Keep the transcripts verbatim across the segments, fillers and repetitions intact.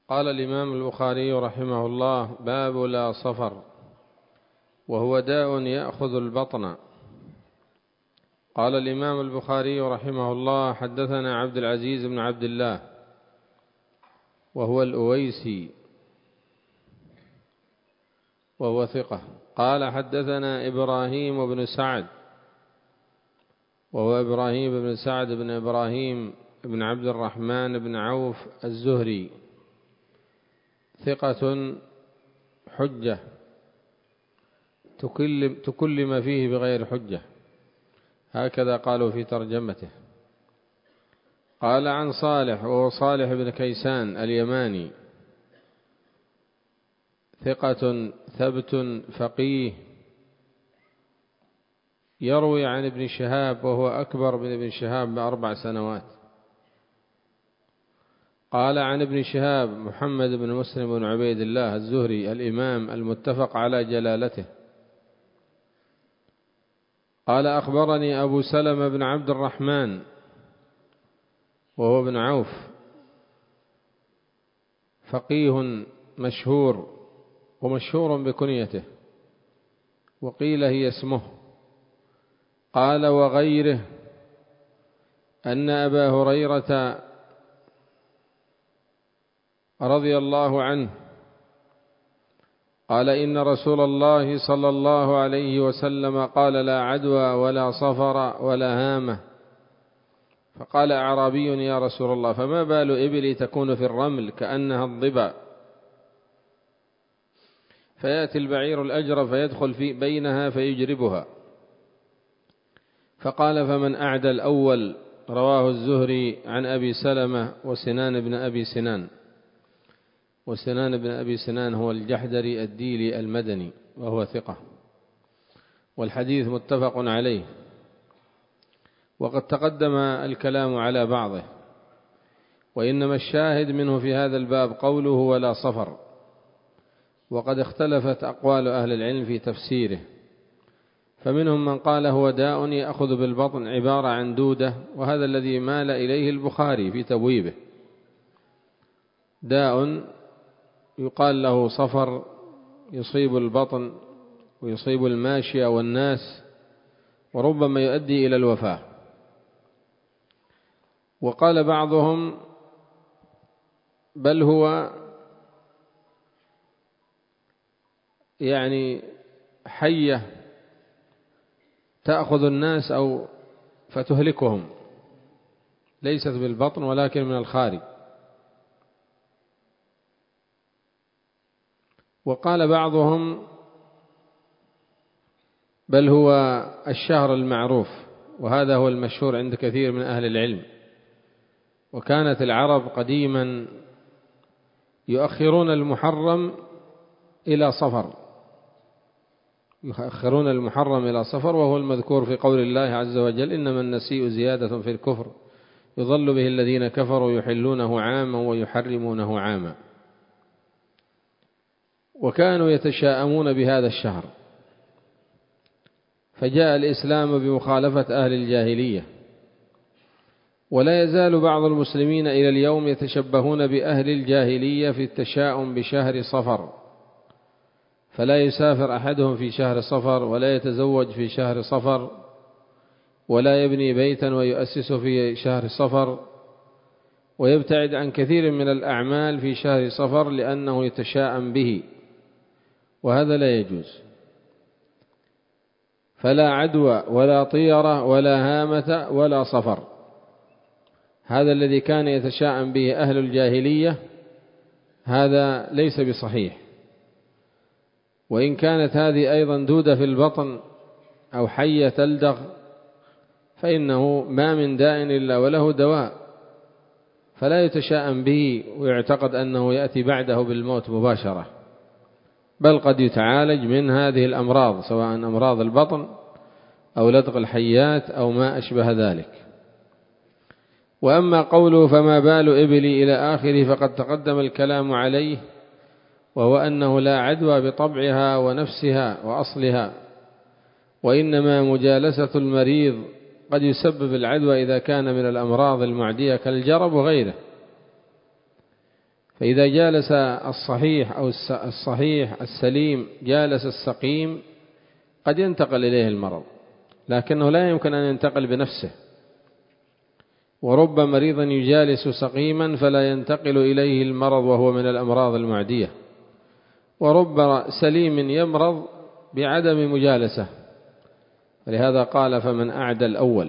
قال الإمام البخاري رحمه الله: باب لا صفر، وهو داء يأخذ البطن. قال الإمام البخاري رحمه الله: حدثنا عبد العزيز بن عبد الله وهو الأويسي وهو ثقة. قال حدثنا إبراهيم بن سعد وهو إبراهيم بن سعد بن إبراهيم بن عبد الرحمن بن عوف الزهري، ثقة حجة تكلم, تكلم فيه بغير حجة، هكذا قالوا في ترجمته. قال عن صالح وهو صالح بن كيسان اليماني، ثقة ثبت فقيه، يروي عن ابن شهاب وهو أكبر من ابن شهاب بأربع سنوات. قال عن ابن شهاب محمد بن مسلم بن عبيد الله الزهري الإمام المتفق على جلالته. قال أخبرني أبو سلمة بن عبد الرحمن وهو ابن عوف، فقيه مشهور ومشهور بكنيته، وقيل هي اسمه. قال وغيره أن أبا هريرة رضي الله عنه قال إن رسول الله صلى الله عليه وسلم قال: لا عدوى ولا صفر ولا هامة. فقال أعرابي: يا رسول الله، فما بال إبلي تكون في الرمل كأنها الضبا، فيأتي البعير الأجر فيدخل في بينها فيجربها. فقال: فمن أعدى الأول؟ رواه الزهري عن أبي سلمة وسنان بن أبي سنان، وسنان بن أبي سنان هو الجحدري الديلي المدني وهو ثقة، والحديث متفق عليه، وقد تقدم الكلام على بعضه، وإنما الشاهد منه في هذا الباب قوله ولا صفر، وقد اختلفت أقوال أهل العلم في تفسيره، فمنهم من قال هو داء يأخذ بالبطن، عبارة عن دودة، وهذا الذي مال إليه البخاري في تبويبه، داء يقال له صفر يصيب البطن ويصيب الماشية والناس، وربما يؤدي إلى الوفاة. وقال بعضهم بل هو يعني حية تأخذ الناس أو فتهلكهم، ليست بالبطن ولكن من الخارج. وقال بعضهم بل هو الشهر المعروف، وهذا هو المشهور عند كثير من أهل العلم. وكانت العرب قديما يؤخرون المحرم إلى صفر، يؤخرون المحرم إلى صفر، وهو المذكور في قول الله عز وجل: إنما النسيء زيادة في الكفر يضل به الذين كفروا يحلونه عاما ويحرمونه عاما. وكانوا يتشاءمون بهذا الشهر، فجاء الإسلام بمخالفة أهل الجاهلية، ولا يزال بعض المسلمين إلى اليوم يتشبهون بأهل الجاهلية في التشاؤم بشهر صفر، فلا يسافر أحدهم في شهر صفر، ولا يتزوج في شهر صفر، ولا يبني بيتا ويؤسس في شهر صفر، ويبتعد عن كثير من الأعمال في شهر صفر لأنه يتشاءم به، وهذا لا يجوز. فلا عدوى ولا طيرة ولا هامة ولا صفر، هذا الذي كان يتشاءم به أهل الجاهلية هذا ليس بصحيح. وإن كانت هذه أيضا دودة في البطن أو حية تلدغ، فإنه ما من داء إلا وله دواء، فلا يتشاءم به ويعتقد أنه يأتي بعده بالموت مباشرة، بل قد يتعالج من هذه الأمراض، سواء أمراض البطن أو لدغ الحيات أو ما أشبه ذلك. وأما قوله فما بال إبلي إلى آخره فقد تقدم الكلام عليه، وهو أنه لا عدوى بطبعها ونفسها وأصلها، وإنما مجالسة المريض قد يسبب العدوى إذا كان من الأمراض المعدية كالجرب وغيره. فإذا جالس الصحيح أو الصحيح السليم جالس السقيم قد ينتقل إليه المرض، لكنه لا يمكن أن ينتقل بنفسه. ورب مريض يجالس سقيما فلا ينتقل إليه المرض وهو من الأمراض المعدية، ورب سليم يمرض بعدم مجالسة، ولهذا قال فمن أعدى الأول.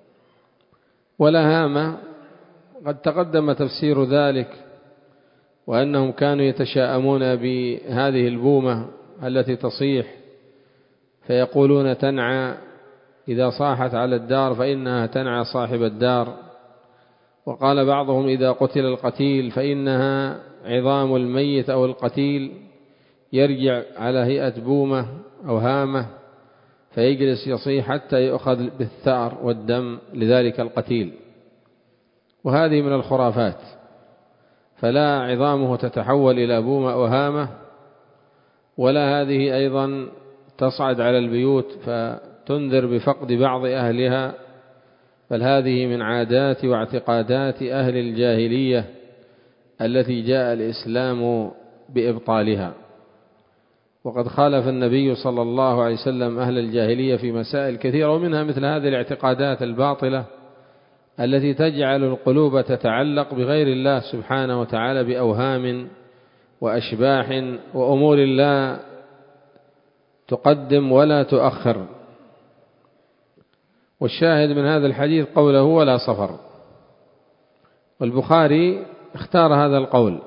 ولا هامة قد تقدم تفسير ذلك، وأنهم كانوا يتشاءمون بهذه البومة التي تصيح فيقولون تنعى، إذا صاحت على الدار فإنها تنعى صاحب الدار. وقال بعضهم إذا قتل القتيل فإنها عظام الميت أو القتيل يرجع على هيئة بومة أو هامة فيجلس يصيح حتى يؤخذ بالثأر والدم لذلك القتيل، وهذه من الخرافات. فلا عظامه تتحول إلى بومة أو هامة، ولا هذه أيضا تصعد على البيوت فتنذر بفقد بعض أهلها، بل هذه من عادات واعتقادات أهل الجاهلية التي جاء الإسلام بإبطالها. وقد خالف النبي صلى الله عليه وسلم أهل الجاهلية في مسائل كثيرة، ومنها مثل هذه الاعتقادات الباطلة التي تجعل القلوب تتعلق بغير الله سبحانه وتعالى بأوهام وأشباح وأمور لا تقدم ولا تؤخر. والشاهد من هذا الحديث قوله ولا صفر، والبخاري اختار هذا القول.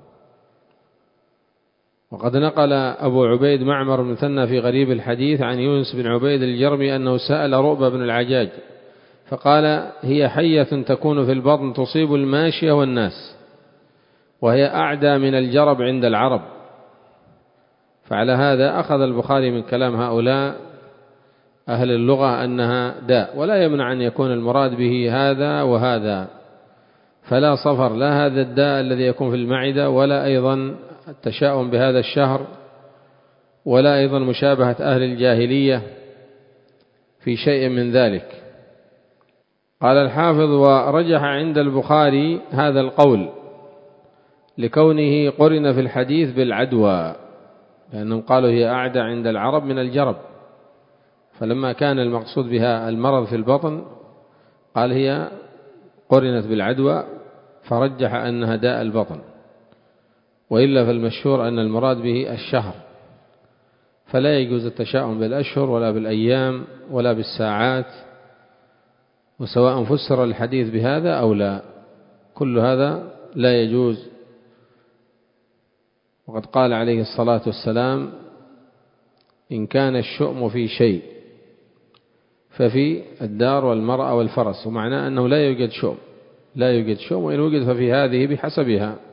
وقد نقل أبو عبيد معمر المثنى في غريب الحديث عن يونس بن عبيد الجرمي أنه سأل رؤبة بن العجاج فقال هي حية تكون في البطن تصيب الماشية والناس، وهي أعدى من الجرب عند العرب. فعلى هذا أخذ البخاري من كلام هؤلاء أهل اللغة أنها داء، ولا يمنع أن يكون المراد به هذا وهذا. فلا صفر، لا هذا الداء الذي يكون في المعدة، ولا أيضا التشاؤم بهذا الشهر، ولا أيضا مشابهة أهل الجاهلية في شيء من ذلك. قال الحافظ ورجح عند البخاري هذا القول لكونه قرن في الحديث بالعدوى، لأنهم قالوا هي أعدى عند العرب من الجرب، فلما كان المقصود بها المرض في البطن قال هي قرنت بالعدوى فرجح أنها داء البطن، وإلا فالمشهور أن المراد به الشهر، فلا يجوز التشاؤم بالأشهر ولا بالأيام ولا بالساعات، وسواء فسر الحديث بهذا أو لا، كل هذا لا يجوز. وقد قال عليه الصلاة والسلام إن كان الشؤم في شيء ففي الدار والمرأة والفرس، ومعناه أنه لا يوجد شؤم، لا يوجد شؤم، وإن وجد ففي هذه بحسبها.